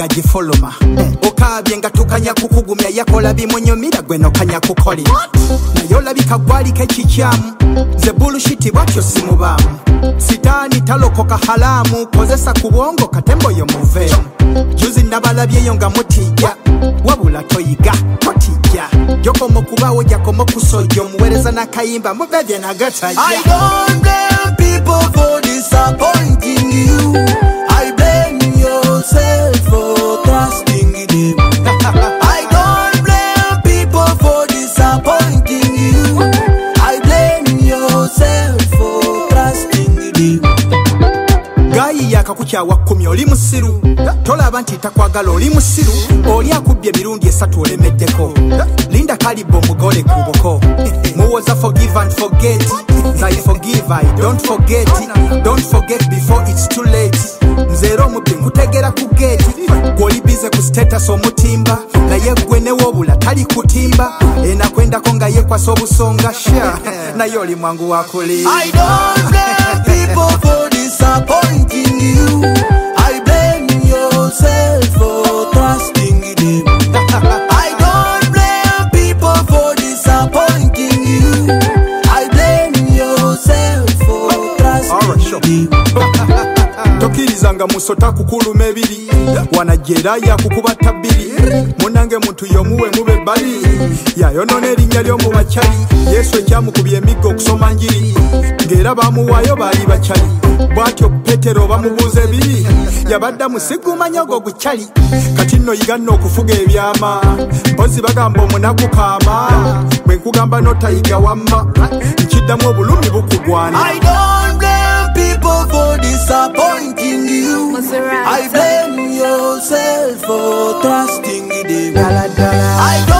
nga gifoloma okabye nga tukanya kukugumya yakola bimunyumira gwe nokanya kukoli naye olabika gwaliko ekikyamu ze bullshit bwatyo simubaamu sitaani talokoka halamu kozesa ku bwongo katembo yo muveemu juzi nabalabyeyo nga mutijja wabula toyiga totijja jokomo kubawo jakomo kusojja omuweereza n'akayimba mubebye nagataya I don't blame people for disappointing you. I blame yourself for trusting them. I don't blame people for disappointing you. I blame yourself for trusting them. Gayi yakakukyawa 10 oli musiru tolaba nti takwagala oli musiru oli akubbye emirundi 3 olemeddeko linda kalibo mugole kuboko muwoza forgive and forget I forgive I don't forget before it's too late nzero mubbi nkutegera ku gate gwoli bize ku status omutimba naye gwe ne wobula tali kutimba enakwendako nga yekwasa obusonga sha naye oli mwangu wakuli I don't blame people for disappointing you. I blame yourself for trusting them. I don't blame people for disappointing you. I blame yourself for trusting them. Tokirizanga musota kukuluma ebiri wanajera yakukuba tabiri munange muntu yomuwe mube bali yayonona erinnya ly'omu bakyali Yesu ekyamukubye emiggo okusoma njiri ng'era bamuwaayo baali bakyali bw'atyo Petero bamubuuza ebiri yabadda musigumanya ogwo gukyali kati nno yiga nno okufuga ebyama mpozi bagamba omunaku kaama bwe nkugamba notayiga wamma nkiddamu obulumi bukugwana I don't blame people for disappointing you. I blame yourself for trusting them. I don't